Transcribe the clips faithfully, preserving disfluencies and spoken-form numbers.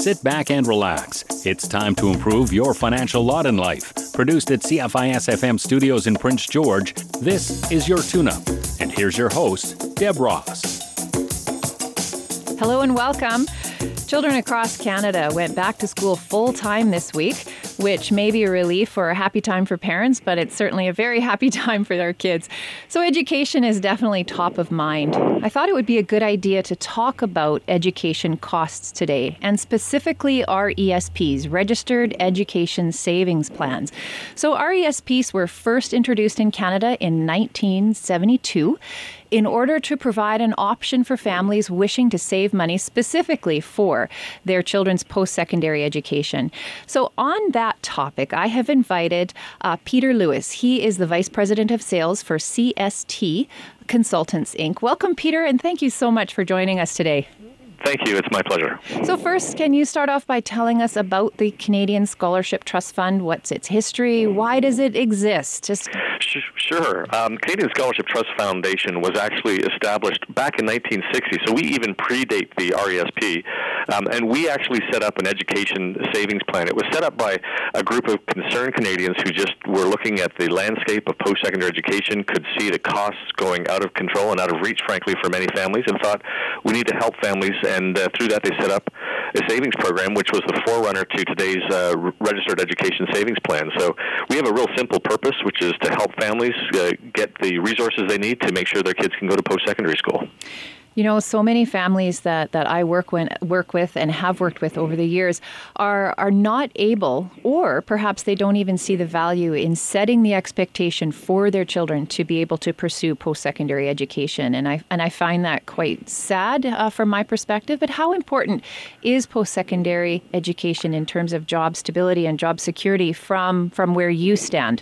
Sit back and relax. It's time to improve your financial lot in life. Produced at C F I S F M Studios in Prince George, this is your tune-up. And here's your host, Deb Ross. Hello and welcome. Children across Canada went back to school full-time this week, which may be a relief or a happy time for parents, but it's certainly a very happy time for their kids. So education is definitely top of mind. I thought it would be a good idea to talk about education costs today, and specifically R E S Ps, Registered Education Savings Plans. So R E S Ps were first introduced in Canada in nineteen seventy-two. In order to provide an option for families wishing to save money specifically for their children's post-secondary education. So on that topic, I have invited uh, Peter Lewis. He is the Vice President of Sales for C S T Consultants, Incorporated. Welcome, Peter, and thank you so much for joining us today. Thank you. It's my pleasure. So first, can you start off by telling us about the Canadian Scholarship Trust Fund? What's its history? Why does it exist? Just Sure. Um, Canadian Scholarship Trust Foundation was actually established back in nineteen sixty, so we even predate the R E S P. Um, and we actually set up an education savings plan. It was set up by a group of concerned Canadians who just were looking at the landscape of post-secondary education, could see the costs going out of control and out of reach, frankly, for many families, and thought we need to help families. And uh, through that, they set up a savings program, which was the forerunner to today's uh, Registered Education Savings Plan. So we have a real simple purpose, which is to help families uh, get the resources they need to make sure their kids can go to post-secondary school. You know, so many families that, that I work when, work with and have worked with over the years are are not able, or perhaps they don't even see the value in setting the expectation for their children to be able to pursue post-secondary education. And I and I find that quite sad uh, from my perspective. But how important is post-secondary education in terms of job stability and job security from, from where you stand?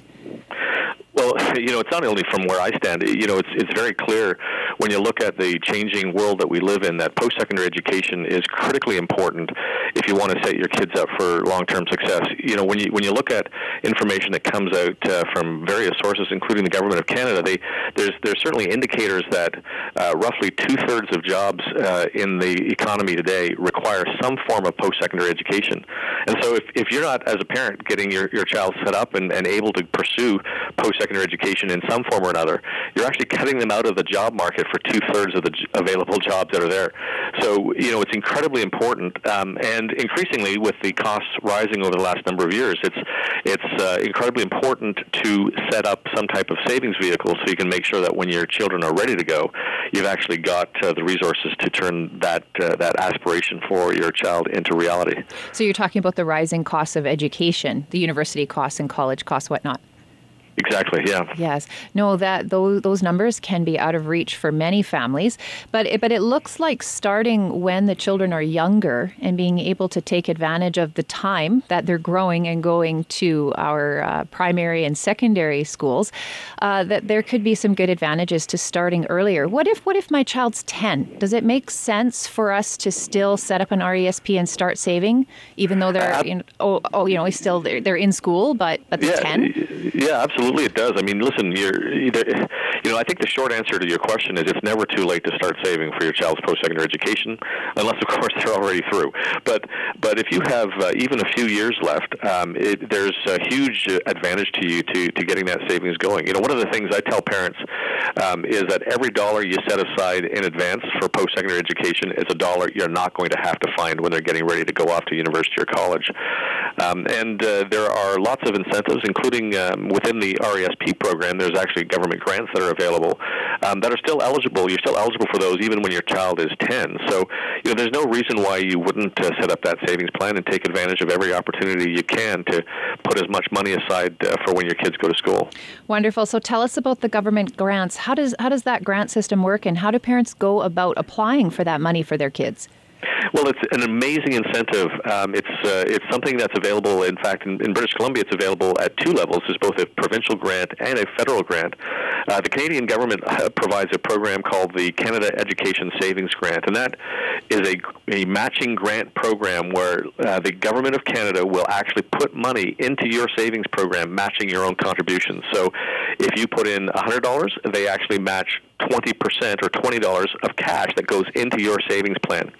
Well, you know, it's not only from where I stand. You know, it's it's very clear when you look at the changing world that we live in that post-secondary education is critically important if you want to set your kids up for long-term success. You know, when you when you look at information that comes out uh, from various sources, including the Government of Canada, they, there's there's certainly indicators that uh, roughly two-thirds of jobs uh, in the economy today require some form of post-secondary education. And so if, if you're not, as a parent, getting your, your child set up and, and able to pursue post-secondary education in some form or another, you're actually cutting them out of the job market for two-thirds of the j- available jobs that are there. So, you know, it's incredibly important, um, and increasingly with the costs rising over the last number of years, it's it's uh, incredibly important to set up some type of savings vehicle so you can make sure that when your children are ready to go, you've actually got uh, the resources to turn that uh, that aspiration for your child into reality. So you're talking about the rising costs of education, the university costs and college costs, whatnot. Exactly, yeah. Yes. No, that those those numbers can be out of reach for many families, but it, but it looks like starting when the children are younger and being able to take advantage of the time that they're growing and going to our uh, primary and secondary schools, uh, that there could be some good advantages to starting earlier. What if what if my child's ten? Does it make sense for us to still set up an R E S P and start saving, even though they're uh, you know, oh, oh you know still they're, they're in school, but but they're yeah, ten? Yeah, absolutely. Absolutely, it does. I mean, listen, you're either, you know, I think the short answer to your question is it's never too late to start saving for your child's post-secondary education, unless, of course, they're already through. But but if you have uh, even a few years left, um, it, there's a huge advantage to you to, to getting that savings going. You know, one of the things I tell parents um, is that every dollar you set aside in advance for post-secondary education is a dollar you're not going to have to find when they're getting ready to go off to university or college. Um, and uh, there are lots of incentives, including um, within the R E S P program, there's actually government grants that are available um, that are still eligible. You're still eligible for those even when your child is ten. So, you know, there's no reason why you wouldn't uh, set up that savings plan and take advantage of every opportunity you can to put as much money aside uh, for when your kids go to school. Wonderful. So tell us about the government grants. How does how does that grant system work, and how do parents go about applying for that money for their kids? Well, it's an amazing incentive. Um, it's uh, it's something that's available. In fact, in, in British Columbia, it's available at two levels. There's both a provincial grant and a federal grant. Uh, the Canadian government uh, provides a program called the Canada Education Savings Grant, and that is a, a matching grant program where uh, the government of Canada will actually put money into your savings program, matching your own contributions. So if you put in one hundred dollars, they actually match twenty percent or twenty dollars of cash that goes into your savings plan.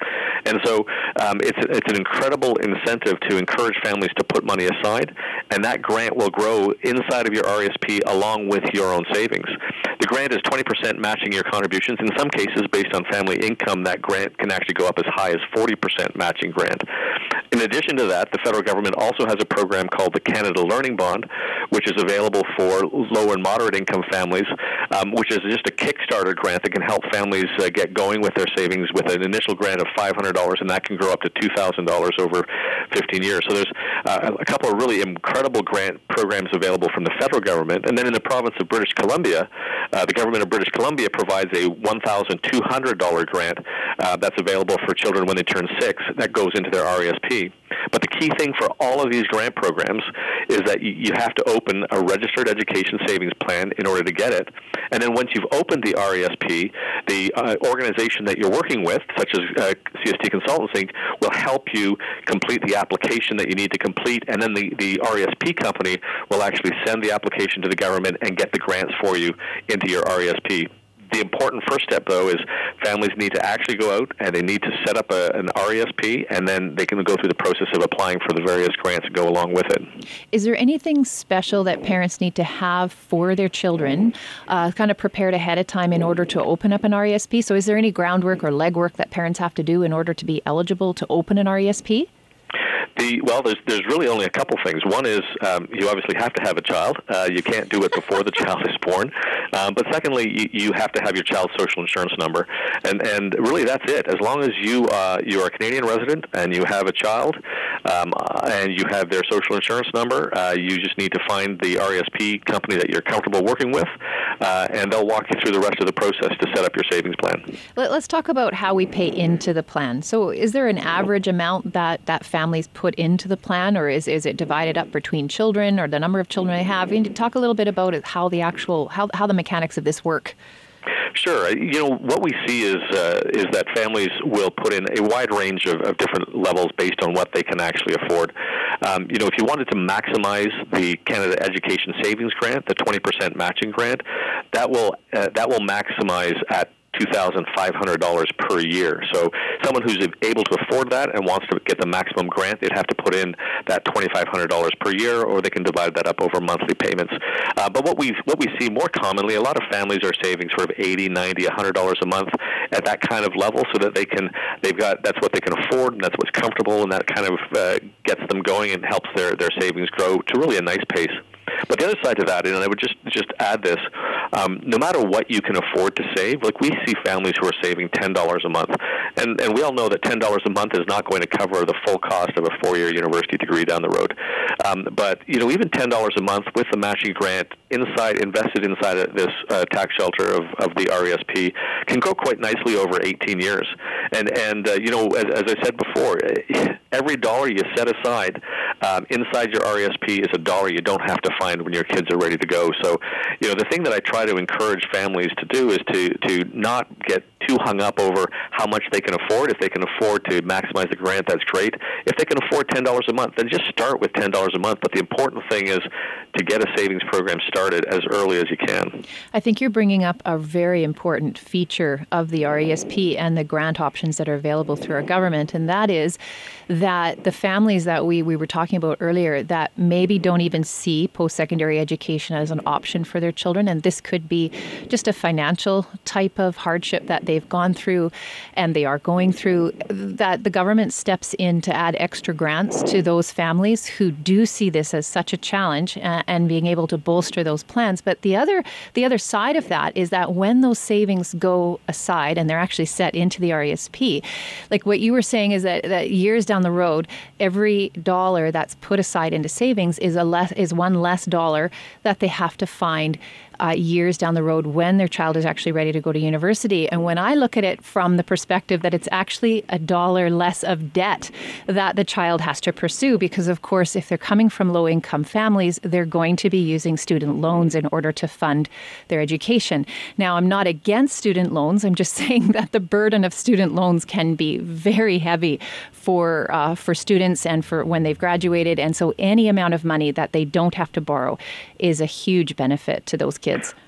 And so um, it's, it's an incredible incentive to encourage families to put money aside, and that grant will grow inside of your R E S P along with your own savings. The grant is twenty percent matching your contributions. In some cases, based on family income, that grant can actually go up as high as forty percent matching grant. In addition to that, the federal government also has a program called the Canada Learning Bond, which is available for low and moderate income families, um, which is just a Kickstarter grant that can help families uh, get going with their savings with an initial grant of five hundred dollars, and that can grow up to two thousand dollars over fifteen years. So there's uh, a couple of really incredible grant programs available from the federal government. And then in the province of British Columbia, uh, the government of British Columbia provides a one thousand two hundred dollars grant uh, that's available for children when they turn six. That goes into their R E S P. But the key thing for all of these grant programs is that you have to open a registered education savings plan in order to get it. And then once you've opened the R E S P, the uh, organization that you're working with, such as uh, C S T Consultants Incorporated, will help you complete the application that you need to complete, and then the, the R E S P company will actually send the application to the government and get the grants for you into your R E S P. The important first step, though, is families need to actually go out and they need to set up a, an R E S P, and then they can go through the process of applying for the various grants that go along with it. Is there anything special that parents need to have for their children, uh, kind of prepared ahead of time in order to open up an R E S P? So is there any groundwork or legwork that parents have to do in order to be eligible to open an R E S P? The, well, there's there's really only a couple things. One is um, you obviously have to have a child. Uh, you can't do it before the child is born. Um, but secondly, you, you have to have your child's social insurance number, and and really that's it. As long as you uh, you are a Canadian resident and you have a child, um, and you have their social insurance number, uh, you just need to find the R E S P company that you're comfortable working with, uh, and they'll walk you through the rest of the process to set up your savings plan. Let's talk about how we pay into the plan. So, is there an average amount that that families put put into the plan, or is, is it divided up between children or the number of children they have? You need to talk a little bit about it, how the actual, how, how the mechanics of this work. Sure. You know, what we see is uh, is that families will put in a wide range of, of different levels based on what they can actually afford. Um, you know, if you wanted to maximize the Canada Education Savings Grant, the twenty percent matching grant, that will uh, that will maximize at two thousand five hundred dollars per year. So someone who's able to afford that and wants to get the maximum grant, they'd have to put in that two thousand five hundred dollars per year, or they can divide that up over monthly payments. Uh, but what we what we see more commonly, a lot of families are saving sort of eighty, ninety, one hundred dollars a month at that kind of level, so that they can they've got that's what they can afford, and that's what's comfortable, and that kind of uh, gets them going and helps their their savings grow to really a nice pace. But the other side to that, and I would just just add this, um, no matter what you can afford to save, like we see families who are saving ten dollars a month, and, and we all know that ten dollars a month is not going to cover the full cost of a four-year university degree down the road. Um, but, you know, even ten dollars a month with the matching grant inside, invested inside of this uh, tax shelter of, of the R E S P can grow quite nicely over eighteen years. And, and uh, you know, as, as I said before, every dollar you set aside um, inside your R E S P is a dollar you don't have to find when your kids are ready to go. So, you know, the thing that I try to encourage families to do is to, to not get too hung up over how much they can afford. If they can afford to maximize the grant, that's great. If they can afford ten dollars a month, then just start with ten dollars a month. But the important thing is to get a savings program started as early as you can. I think you're bringing up a very important feature of the R E S P and the grant options that are available through our government, and that is that the families that we, we were talking about earlier that maybe don't even see post-secondary education as an option for their children, and this could be just a financial type of hardship that they've gone through and they are going through, that the government steps in to add extra grants to those families who do see this as such a challenge, and, and being able to bolster those plans. But the other the other side of that is that when those savings go aside and they're actually set into the R E S P, like what you were saying is that, that years down the road, every dollar that's put aside into savings is a less is one less dollar that they have to find Uh, years down the road when their child is actually ready to go to university. And when I look at it from the perspective that it's actually a dollar less of debt that the child has to pursue, because of course, if they're coming from low-income families, they're going to be using student loans in order to fund their education. Now, I'm not against student loans. I'm just saying that the burden of student loans can be very heavy for uh, for students and for when they've graduated. And so any amount of money that they don't have to borrow is a huge benefit to those kids.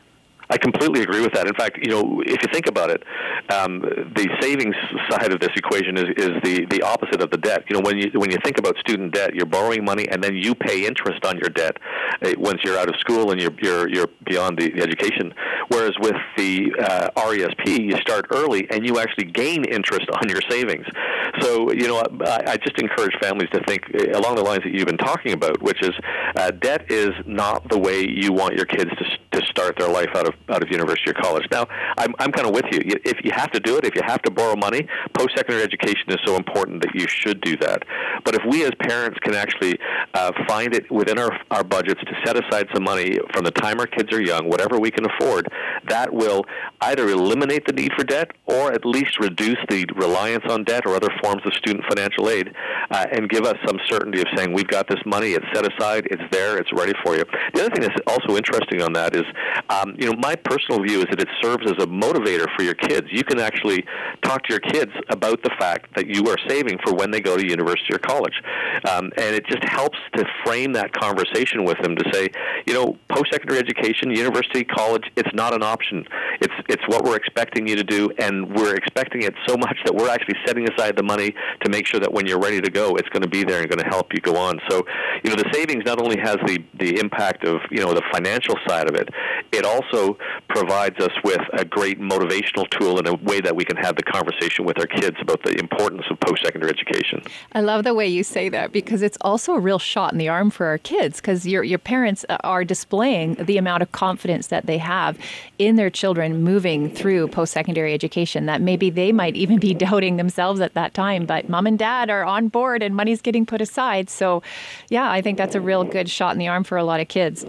I completely agree with that. In fact, you know, if you think about it, um, the savings side of this equation is, is the, the opposite of the debt. You know, when you when you think about student debt, you're borrowing money and then you pay interest on your debt uh, once you're out of school and you're you're, you're beyond the, the education. Whereas with the uh, R E S P, you start early and you actually gain interest on your savings. So, you know, I, I just encourage families to think along the lines that you've been talking about, which is uh, debt is not the way you want your kids to to start their life out of out of university or college. Now, I'm I'm kind of with you. If you have to do it, if you have to borrow money, post-secondary education is so important that you should do that. But if we as parents can actually uh, find it within our our budgets to set aside some money from the time our kids are young, whatever we can afford, that will either eliminate the need for debt or at least reduce the reliance on debt or other forms of student financial aid uh, and give us some certainty of saying we've got this money, it's set aside, it's there, it's ready for you. The other thing that's also interesting on that is, um, you know, my personal view is that it serves as a motivator for your kids. You can actually talk to your kids about the fact that you are saving for when they go to university or college. Um, and it just helps to frame that conversation with them to say, you know, post-secondary education, university, college, it's not an option. It's it's what we're expecting you to do, and we're expecting it so much that we're actually setting aside the money to make sure that when you're ready to go, it's going to be there and going to help you go on. So, you know, the savings not only has the, the impact of, you know, the financial side of it, it also provides us with a great motivational tool in a way that we can have the conversation with our kids about the importance of post-secondary education. I love the way you say that, because it's also a real shot in the arm for our kids, because your your parents are displaying the amount of confidence that they have in their children moving through post-secondary education, that maybe they might even be doubting themselves at that time, but mom and dad are on board and money's getting put aside. So yeah, I think that's a real good shot in the arm for a lot of kids.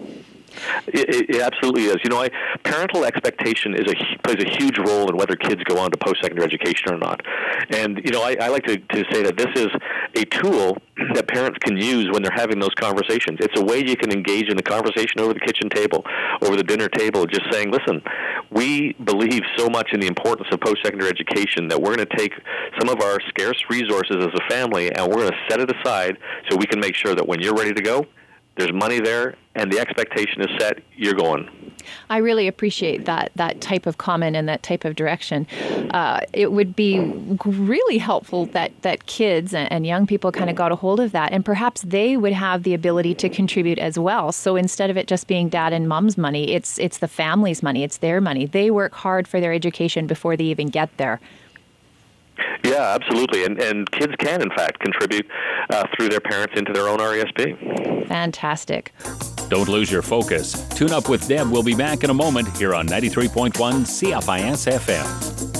It, it absolutely is. You know, I, parental expectation is a, plays a huge role in whether kids go on to post-secondary education or not. And, you know, I, I like to, to say that this is a tool that parents can use when they're having those conversations. It's a way you can engage in the conversation over the kitchen table, over the dinner table, just saying, listen, we believe so much in the importance of post-secondary education that we're going to take some of our scarce resources as a family and we're going to set it aside so we can make sure that when you're ready to go, there's money there, and the expectation is set, you're going. I really appreciate that that type of comment and that type of direction. Uh, it would be really helpful that, that kids and young people kind of got a hold of that, and perhaps they would have the ability to contribute as well. So instead of it just being dad and mom's money, it's it's the family's money, it's their money. They work hard for their education before they even get there. Yeah, absolutely. And and kids can, in fact, contribute uh, through their parents into their own R E S P. Fantastic. Don't lose your focus. Tune up with Deb. We'll be back in a moment here on ninety-three point one C F I S F M.